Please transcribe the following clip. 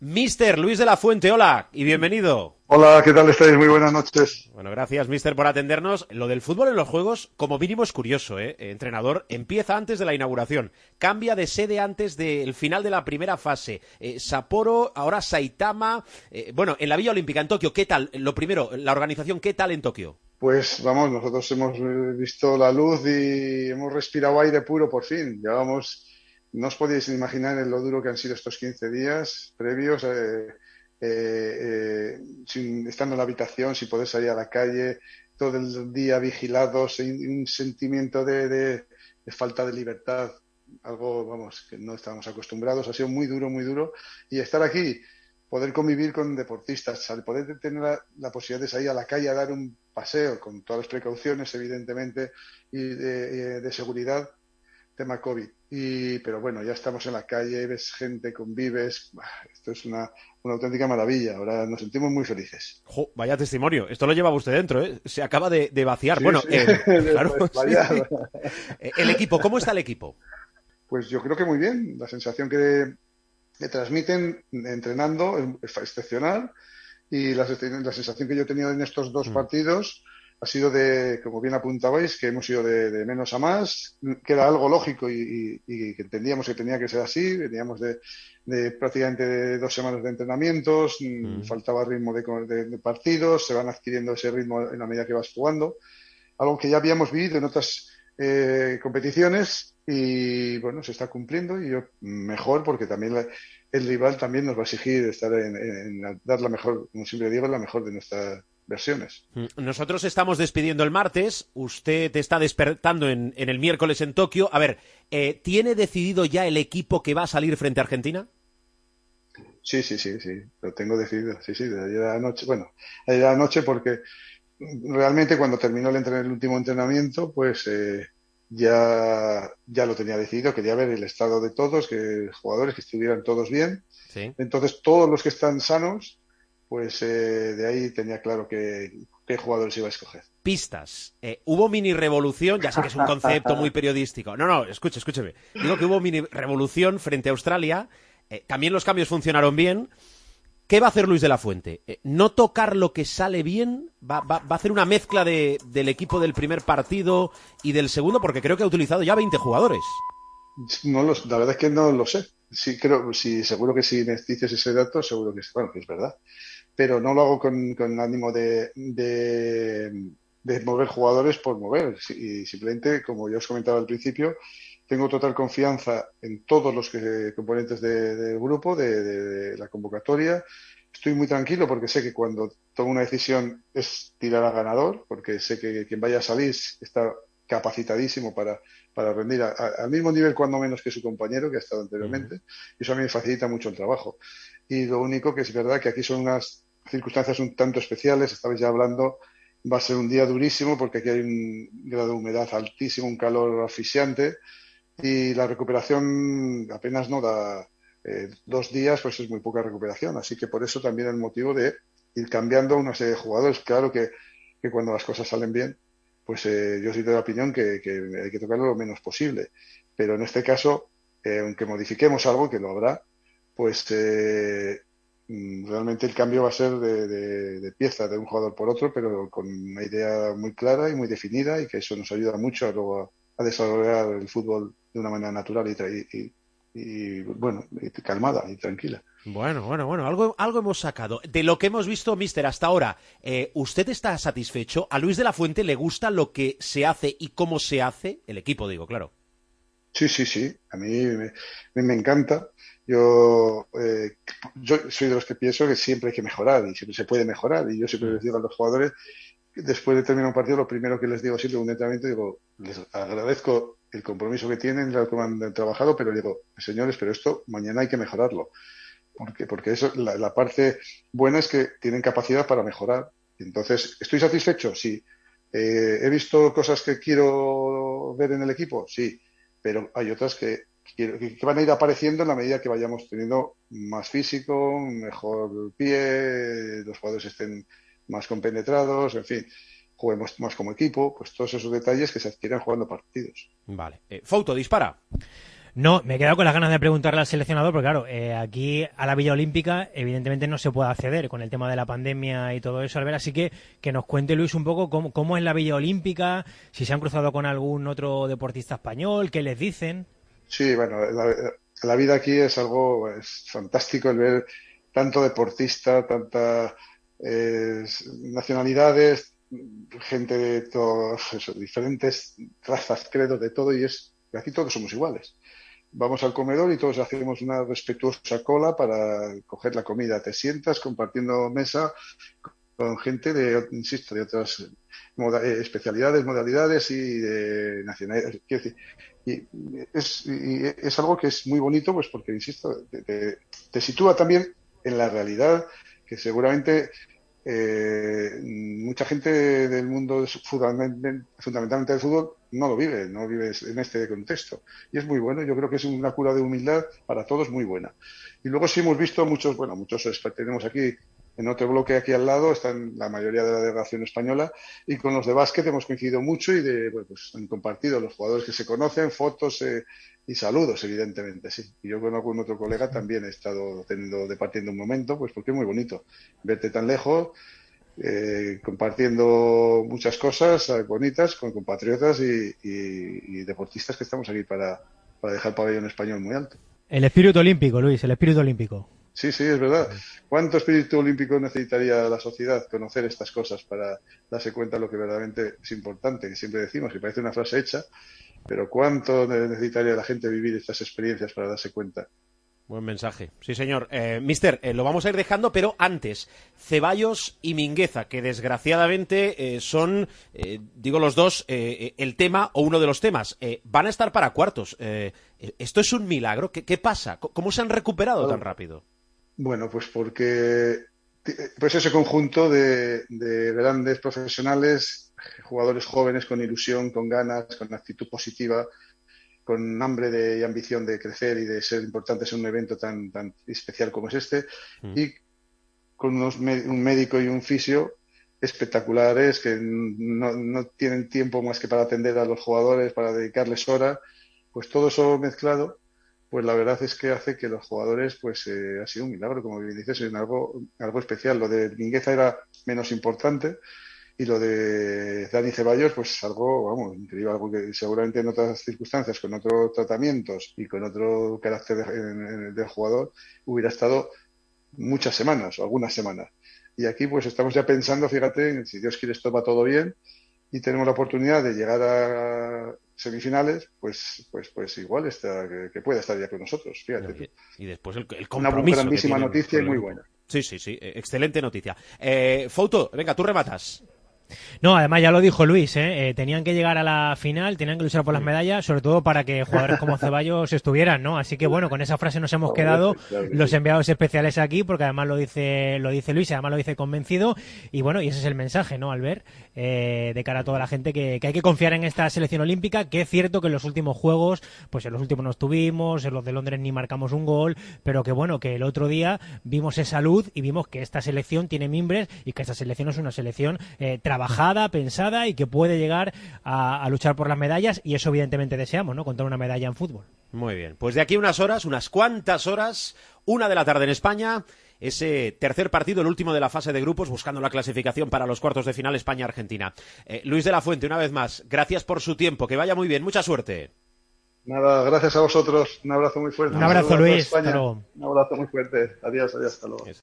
Mister Luis de la Fuente, hola y bienvenido. Hola, ¿qué tal estáis? Muy buenas noches. Bueno, gracias, mister, por atendernos. Lo del fútbol en los juegos, como mínimo, es curioso, ¿eh? Entrenador, empieza antes de la inauguración, cambia de sede antes del final de la primera fase. Sapporo, ahora Saitama. Bueno, en la Villa Olímpica, en Tokio, ¿qué tal? Lo primero, la organización, ¿qué tal en Tokio? Pues vamos, nosotros hemos visto la luz y hemos respirado aire puro por fin. Llevamos, no os podéis imaginar lo duro que han sido estos 15 días previos, sin, estando en la habitación, sin poder salir a la calle, todo el día vigilados, un sentimiento de falta de libertad, algo, vamos, que no estábamos acostumbrados. Ha sido muy duro, muy duro. Y estar aquí, poder convivir con deportistas, al poder tener la posibilidad de salir a la calle a dar un paseo con todas las precauciones, evidentemente, y de seguridad, tema COVID. Pero bueno, ya estamos en la calle, ves gente, convives. Esto es una auténtica maravilla. Ahora nos sentimos muy felices. Jo, vaya testimonio, esto lo llevaba usted dentro, ¿eh? Se acaba de vaciar. Sí, Bueno, sí, claro, sí, vaya. sí. El equipo, ¿cómo está el equipo? Pues yo creo que muy bien. La sensación que transmiten entrenando es excepcional. Y la sensación que yo he tenido en estos dos Mm. partidos ha sido como bien apuntabais, que hemos ido de menos a más, que era algo lógico y que entendíamos que tenía que ser así. Veníamos de prácticamente de 2 semanas de entrenamientos, Mm. faltaba ritmo de partidos, se van adquiriendo ese ritmo en la medida que vas jugando, algo que ya habíamos vivido en otras competiciones y bueno, se está cumpliendo y yo mejor porque también el rival también nos va a exigir estar en dar la mejor, como siempre digo, la mejor de nuestras versiones. Nosotros estamos despidiendo el martes, usted está despertando en el miércoles en Tokio. A ver, ¿tiene decidido ya el equipo que va a salir frente a Argentina? Sí, sí, sí, sí, lo tengo decidido, sí, sí, de ayer a la noche, bueno, ayer a la noche porque realmente cuando terminó el último entrenamiento, pues ya lo tenía decidido, quería ver el estado de todos, que jugadores que estuvieran todos bien. Sí. Entonces, todos los que están sanos, pues de ahí tenía claro qué jugadores iba a escoger. Pistas. Hubo mini revolución, ya sé que es un concepto muy periodístico. No, no, escúcheme. Digo que hubo mini revolución frente a Australia. También los cambios funcionaron bien. ¿Qué va a hacer Luis de la Fuente? ¿No tocar lo que sale bien? ¿Va a hacer una mezcla del equipo del primer partido y del segundo? Porque creo que ha utilizado ya 20 jugadores. La verdad es que no lo sé. Sí, creo, sí, seguro que si me dices ese dato, seguro bueno, que es verdad. Pero no lo hago con ánimo de mover jugadores por mover. Y simplemente, como ya os comentaba al principio, tengo total confianza en todos los componentes del grupo, de la convocatoria. Estoy muy tranquilo porque sé que cuando tomo una decisión es tirar a ganador, porque sé que quien vaya a salir está capacitadísimo para rendir al mismo nivel, cuando menos que su compañero que ha estado Uh -huh. anteriormente. Y eso a mí me facilita mucho el trabajo. Y lo único que es verdad que aquí son unas circunstancias un tanto especiales. Estabais ya hablando, va a ser un día durísimo porque aquí hay un grado de humedad altísimo, un calor asfixiante y la recuperación apenas no da 2 días, pues es muy poca recuperación. Así que por eso también el motivo de ir cambiando una serie de jugadores. Claro que cuando las cosas salen bien, pues yo soy de la opinión que hay que tocarlo lo menos posible. Pero en este caso, aunque modifiquemos algo, que lo habrá, pues realmente el cambio va a ser de pieza de un jugador por otro, pero con una idea muy clara y muy definida y que eso nos ayuda mucho luego a desarrollar el fútbol de una manera natural bueno, y calmada y tranquila. Bueno, algo hemos sacado. De lo que hemos visto, mister, hasta ahora, ¿usted está satisfecho? ¿A Luis de la Fuente le gusta lo que se hace y cómo se hace? El equipo, digo, claro. Sí, sí, sí, a mí me encanta. Yo soy de los que pienso que siempre hay que mejorar y siempre se puede mejorar. Y yo siempre Mm. les digo a los jugadores, después de terminar un partido, lo primero que les digo siempre en un entrenamiento, digo, les agradezco el compromiso que tienen, lo que han trabajado, pero digo, señores, pero esto mañana hay que mejorarlo. Porque eso, la parte buena es que tienen capacidad para mejorar. Entonces, ¿estoy satisfecho? Sí. ¿He visto cosas que quiero ver en el equipo? Sí. Pero hay otras que van a ir apareciendo en la medida que vayamos teniendo más físico, mejor pie, los jugadores estén más compenetrados, en fin, juguemos más como equipo, pues todos esos detalles que se adquieren jugando partidos. Vale. Fouto, dispara. No, me he quedado con las ganas de preguntarle al seleccionador, porque claro, aquí a la Villa Olímpica evidentemente no se puede acceder con el tema de la pandemia y todo eso, Albert, así que nos cuente Luis un poco cómo es la Villa Olímpica, si se han cruzado con algún otro deportista español, qué les dicen. Sí, bueno, la vida aquí es fantástico el ver tanto deportista, tantas nacionalidades, gente de todos diferentes razas, credos, de todo, y aquí todos somos iguales. Vamos al comedor y todos hacemos una respetuosa cola para coger la comida. Te sientas compartiendo mesa con gente insisto, de otras especialidades, modalidades y de nacionalidades. Quiero decir, y es algo que es muy bonito, pues porque, insisto, te sitúa también en la realidad que seguramente mucha gente del mundo fundamentalmente del fútbol no vive en este contexto. Y es muy bueno, yo creo que es una cura de humildad para todos muy buena. Y luego sí hemos visto muchos tenemos aquí en otro bloque aquí al lado, están la mayoría de la delegación española, y con los de básquet hemos coincidido mucho y pues han compartido los jugadores que se conocen, fotos y saludos, evidentemente, sí. Y yo con algún otro colega también he estado departiendo un momento, pues porque es muy bonito verte tan lejos, compartiendo muchas cosas bonitas con compatriotas y deportistas que estamos aquí para dejar el pabellón español muy alto. El espíritu olímpico, Luis, el espíritu olímpico. Sí, sí, es verdad. ¿Cuánto espíritu olímpico necesitaría la sociedad conocer estas cosas para darse cuenta de lo que verdaderamente es importante? Que siempre decimos, que parece una frase hecha, pero ¿cuánto necesitaría la gente vivir estas experiencias para darse cuenta? Buen mensaje. Sí, señor. Mister, lo vamos a ir dejando, pero antes, Ceballos y Mingueza, que desgraciadamente son, digo los dos, el tema o uno de los temas. Van a estar para cuartos. ¿Esto es un milagro? ¿Qué pasa? ¿Cómo se han recuperado tan rápido? Bueno, pues porque pues ese conjunto de grandes profesionales, jugadores jóvenes con ilusión, con ganas, con actitud positiva, con hambre y ambición de crecer y de ser importantes en un evento tan especial como es este, y con un médico y un fisio espectaculares que no tienen tiempo más que para atender a los jugadores, para dedicarles horas, pues todo eso mezclado, pues la verdad es que hace que los jugadores, pues ha sido un milagro, como bien dices, es algo especial. Lo de Mingueza era menos importante, y lo de Dani Ceballos, pues algo, vamos, increíble, algo que seguramente en otras circunstancias, con otros tratamientos y con otro carácter del jugador, hubiera estado muchas semanas o algunas semanas. Y aquí pues estamos ya pensando, fíjate, si Dios quiere esto va todo bien y tenemos la oportunidad de llegar a semifinales, pues igual que pueda estar ya con nosotros, fíjate tú. Y después el compromiso. Una grandísima noticia y muy buena. Sí, excelente noticia. Fouto, venga, tú rematas. No, además ya lo dijo Luis, tenían que llegar a la final, tenían que luchar por las medallas, sobre todo para que jugadores como Ceballos estuvieran, ¿no? Así que bueno, con esa frase nos hemos quedado los enviados especiales aquí, porque además lo dice Luis, además lo dice convencido, y bueno, y ese es el mensaje, ¿no, Albert? De cara a toda la gente que hay que confiar en esta selección olímpica, que es cierto que en los últimos juegos, pues en los últimos no estuvimos, en los de Londres ni marcamos un gol, pero que bueno, que el otro día vimos esa luz y vimos que esta selección tiene mimbres y que esta selección es una selección trabajada, pensada y que puede llegar a luchar por las medallas, y eso evidentemente deseamos, ¿no? Contar una medalla en fútbol. Muy bien, pues de aquí unas cuantas horas, 1:00 p.m. en España, ese tercer partido, el último de la fase de grupos, buscando la clasificación para los cuartos de final España-Argentina. Luis de la Fuente, una vez más, gracias por su tiempo, que vaya muy bien, mucha suerte. Nada, gracias a vosotros, un abrazo muy fuerte. Un abrazo, Luis. Un abrazo muy fuerte, adiós, hasta luego.